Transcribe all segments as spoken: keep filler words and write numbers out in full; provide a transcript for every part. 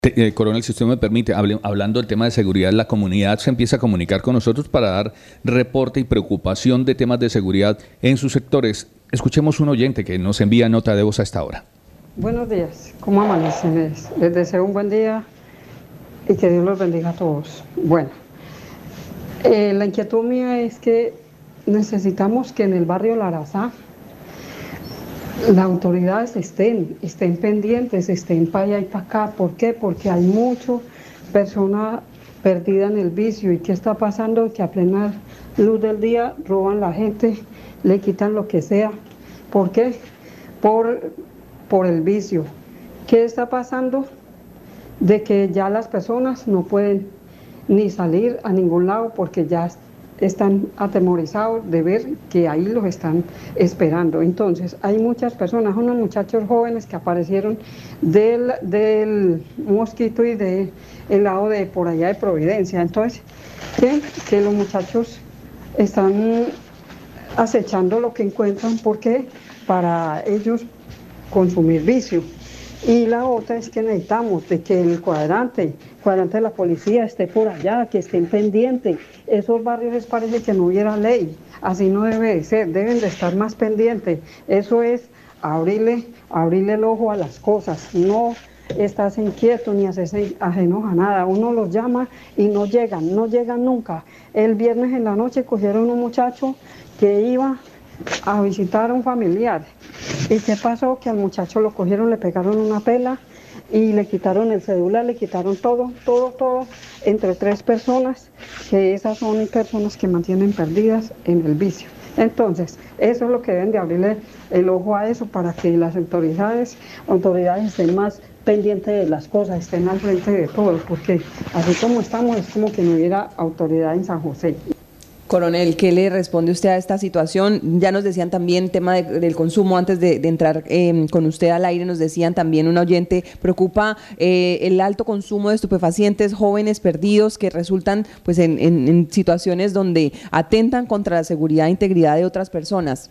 Te- eh, coronel, si usted me permite, hable- hablando del tema de seguridad, la comunidad se empieza a comunicar con nosotros para dar reporte y preocupación de temas de seguridad en sus sectores. Escuchemos un oyente que nos envía nota de voz a esta hora. Buenos días, ¿cómo amanecen? Les, les deseo un buen día y que Dios los bendiga a todos. Bueno, eh, la inquietud mía es que necesitamos que en el barrio Larazá las autoridades estén, estén pendientes, estén para allá y para acá. ¿Por qué? Porque hay muchas personas perdidas en el vicio. ¿Y qué está pasando? Que a plena luz del día roban la gente, le quitan lo que sea. ¿Por qué? Por, por el vicio. ¿Qué está pasando? De que ya las personas no pueden ni salir a ningún lado porque ya están atemorizados de ver que ahí los están esperando. Entonces, hay muchas personas, unos muchachos jóvenes que aparecieron del, del Mosquito y del lado de por allá de Providencia. Entonces, que, que los muchachos están acechando lo que encuentran porque para ellos consumir vicio. Y la otra es que necesitamos de que el cuadrante, cuadrante de la policía esté por allá, que estén pendientes. Esos barrios les parece que no hubiera ley, así no debe de ser, deben de estar más pendientes. Eso es abrirle, abrirle el ojo a las cosas, no estás inquieto ni haces ajenos a nada. Uno los llama y no llegan, no llegan nunca. El viernes en la noche cogieron un muchacho que iba a visitar a un familiar. ¿Y qué pasó? Que al muchacho lo cogieron, le pegaron una pela y le quitaron el celular, le quitaron todo, todo, todo, entre tres personas, que esas son personas que mantienen perdidas en el vicio. Entonces, eso es lo que deben de abrirle el ojo a eso para que las autoridades, autoridades estén más pendientes de las cosas, estén al frente de todo, porque así como estamos, es como que no hubiera autoridad en San José. Coronel, ¿qué le responde usted a esta situación? Ya nos decían también tema de, del consumo antes de, de entrar eh, con usted al aire, nos decían también un oyente, preocupa eh, el alto consumo de estupefacientes, jóvenes perdidos que resultan pues en, en, en situaciones donde atentan contra la seguridad e integridad de otras personas.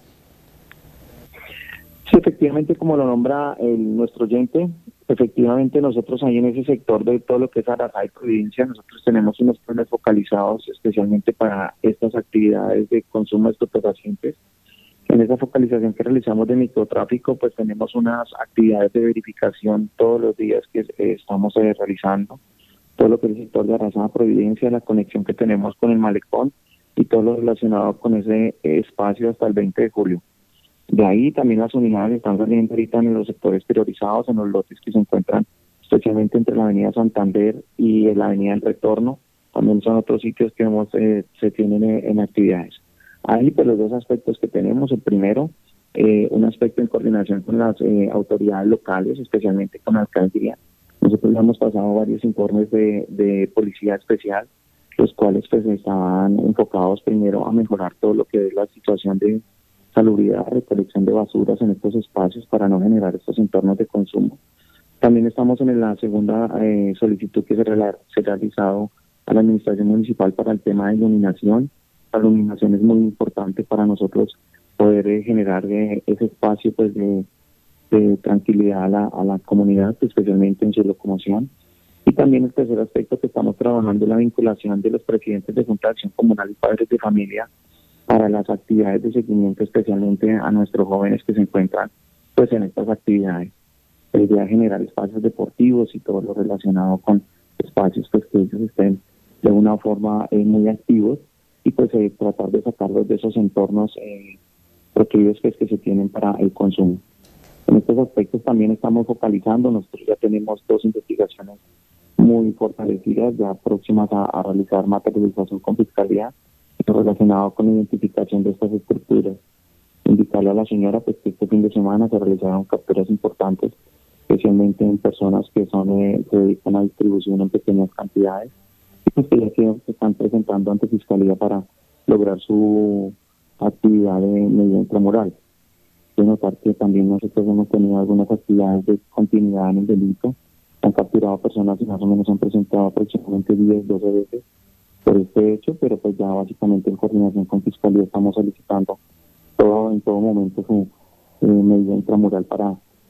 Sí, efectivamente, como lo nombra el, nuestro oyente, efectivamente nosotros ahí en ese sector de todo lo que es Arasá y Providencia, nosotros tenemos unos planes focalizados especialmente para estas actividades de consumo de estupefacientes. En esa focalización que realizamos de microtráfico, pues tenemos unas actividades de verificación todos los días que eh, estamos eh, realizando, todo lo que es el sector de Arasá, Providencia, la conexión que tenemos con el malecón y todo lo relacionado con ese eh, espacio hasta el veinte de julio. De ahí también las unidades están saliendo ahorita en los sectores priorizados, en los lotes que se encuentran especialmente entre la avenida Santander y la avenida El Retorno. También son otros sitios que hemos, eh, se tienen eh, en actividades. Ahí pues los dos aspectos que tenemos, el primero, eh, un aspecto en coordinación con las eh, autoridades locales, especialmente con la alcaldía. Nosotros ya hemos pasado varios informes de, de policía especial, los cuales pues estaban enfocados primero a mejorar todo lo que es la situación de salubridad, recolección de basuras en estos espacios para no generar estos entornos de consumo. También estamos en la segunda eh, solicitud que se, rela- se ha realizado a la administración municipal para el tema de iluminación. La iluminación es muy importante para nosotros poder eh, generar eh, ese espacio pues de, de tranquilidad a la, a la comunidad, especialmente en su locomoción. Y también el tercer aspecto que estamos trabajando es la vinculación de los presidentes de Junta de Acción Comunal y padres de familia para las actividades de seguimiento, especialmente a nuestros jóvenes que se encuentran pues en estas actividades. La idea es generar espacios deportivos y todo lo relacionado con espacios pues que ellos estén de una forma eh, muy activos y pues eh, tratar de sacarlos de esos entornos eh, proclives pues, que se tienen para el consumo. En estos aspectos también estamos focalizando, nosotros ya tenemos dos investigaciones muy fortalecidas, ya próximas a, a realizar materialización con fiscalía, relacionado con la identificación de estas estructuras. Indicarle a la señora pues, que este fin de semana se realizaron capturas importantes, especialmente en personas que son eh, se dedican a distribución en pequeñas cantidades, y pues que ya que se están presentando ante Fiscalía para lograr su actividad de medida intramural. De notar que también nosotros hemos tenido algunas actividades de continuidad en el delito, han capturado personas y más o menos han presentado aproximadamente diez, doce veces por este hecho, pero pues ya básicamente en coordinación con Fiscalía estamos solicitando todo en todo momento su eh, medida intramural para, para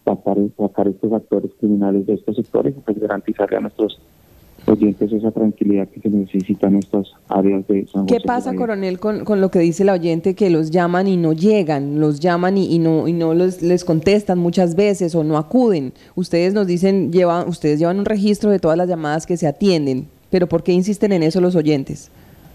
sacar, sacar estos actores criminales de estos sectores y pues garantizarle a nuestros oyentes esa tranquilidad que se necesita en estas áreas de San José. ¿Qué pasa, coronel, con, con lo que dice la oyente, que los llaman y no llegan, los llaman y, y no y no los, les contestan muchas veces o no acuden? Ustedes nos dicen, llevan, ustedes llevan un registro de todas las llamadas que se atienden, pero ¿por qué insisten en eso los oyentes?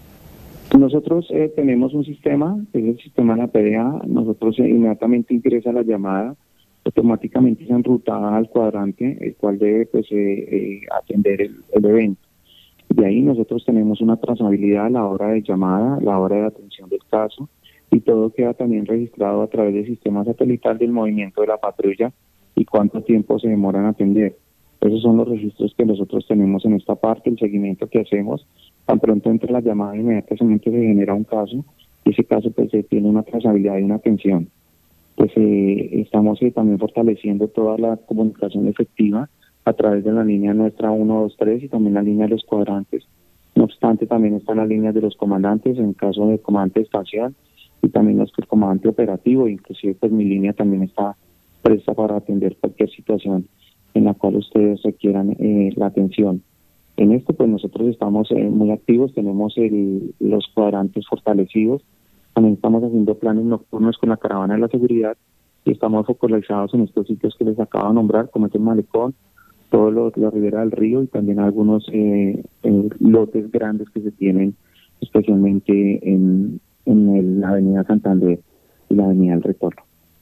Nosotros eh, tenemos un sistema, que es el sistema de la P D A. Nosotros eh, inmediatamente ingresa la llamada, automáticamente es enrutada al cuadrante, el cual debe pues eh, eh, atender el, el evento. De ahí nosotros tenemos una trazabilidad a la hora de llamada, a la hora de atención del caso, y todo queda también registrado a través del sistema satelital del movimiento de la patrulla y cuánto tiempo se demora en atender. Esos son los registros que nosotros tenemos en esta parte, el seguimiento que hacemos. Tan pronto entre la llamada, inmediatamente se genera un caso, y ese caso pues eh, tiene una trazabilidad y una atención. Pues eh, estamos eh, también fortaleciendo toda la comunicación efectiva a través de la línea nuestra uno dos tres y también la línea de los cuadrantes. No obstante, también están las líneas de los comandantes, en caso de comandante estación, y también los, el comandante operativo, inclusive pues mi línea también está presta para atender cualquier situación en la cual ustedes requieran eh, la atención. En esto pues nosotros estamos eh, muy activos, tenemos el, los cuadrantes fortalecidos. También estamos haciendo planes nocturnos con la caravana de la seguridad y estamos focalizados en estos sitios que les acabo de nombrar, como es el Malecón, toda la ribera del río y también algunos eh, eh, lotes grandes que se tienen, especialmente en, en el, la avenida Santander y la avenida del Retorno.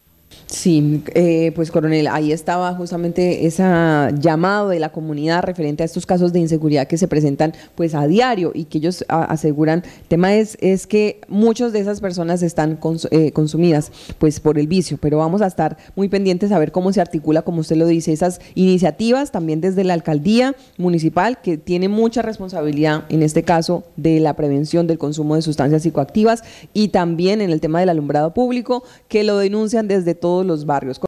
Sí, eh, pues coronel, ahí estaba justamente ese llamado de la comunidad referente a estos casos de inseguridad que se presentan pues a diario y que ellos a, aseguran, el tema es, es que muchas de esas personas están cons, eh, consumidas pues por el vicio, pero vamos a estar muy pendientes a ver cómo se articula, como usted lo dice, esas iniciativas también desde la alcaldía municipal, que tiene mucha responsabilidad en este caso de la prevención del consumo de sustancias psicoactivas, y también en el tema del alumbrado público, que lo denuncian desde todos los barrios.